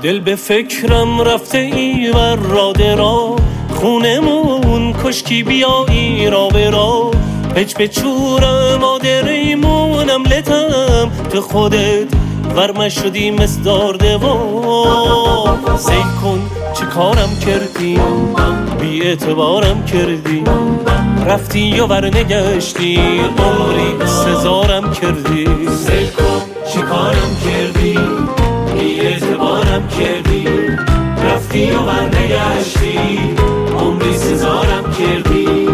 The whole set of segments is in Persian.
دل به فکرم رفته ای ور راده را، خونمون کشکی بیایی را برا. پچ به چورم مادریمونم لتم، تو خودت ورمه شدی مثل داردوا. سیل کن چه کارم کردی، بی اعتبارم کردی، رفتی و برنگشتی، عمری سزارم کردی. سیل کن چه کارم کردی، بی اعتبارم کردی، رفتی و برنگشتی، عمری سزارم کردی.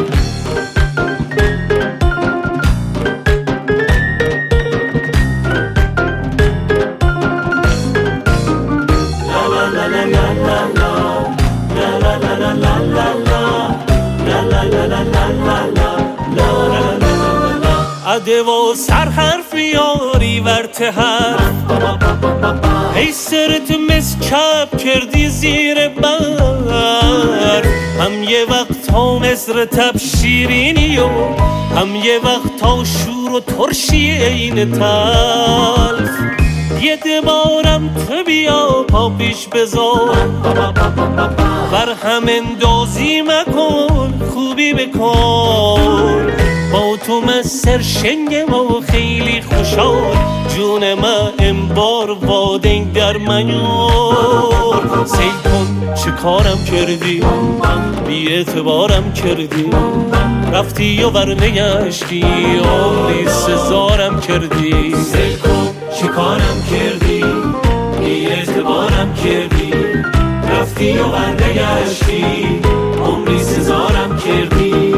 عده و سر حرف یاری ورته حرف، ای سرت مس کپ کردی زیر بر. هم یه وقت ها مصر تب شیرینی و هم یه وقت ها شور و ترشی این تلف. یه دبارم تو بیا پا پیش بذار، بر هم اندازی مکن خوبی بکن. با تو من سرشنگم و خیلی خوشحال، جون من امبار وادنگ در منور. سیل کن چه کارم کردی، بی اعتبارم کردی، رفتی و برنگشتی، عمری سزارم کردی. سیل کن چه کارم کردی، بی اعتبارم کردی، رفتی و برنگشتی، عمری سزارم کردی.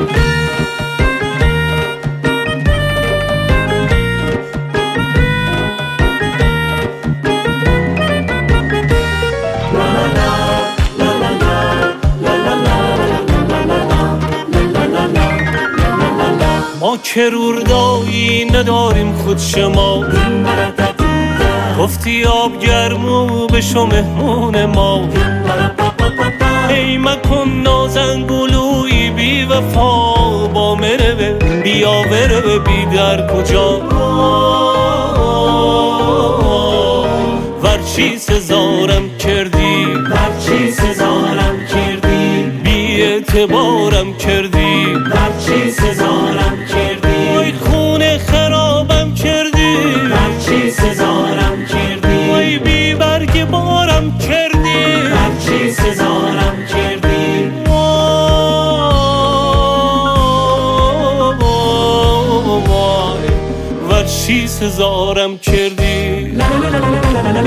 ما که روردایی نداریم خود شما، گفتی آب گرمو بشو مهمون ما. ای مکن نازنگلوی بی وفا، با مره بیا بره بی در کجا. ورچی سزارم کردی، ورچی سزارم کردی، بی اعتبارم کردی، ورچی سزارم کردی. وای خونه خرابم کردی، ورچی سزارم کردی. وای بی برگ بارم کردی، ورچی سزارم کردی. وای ورچی سزارم کردی.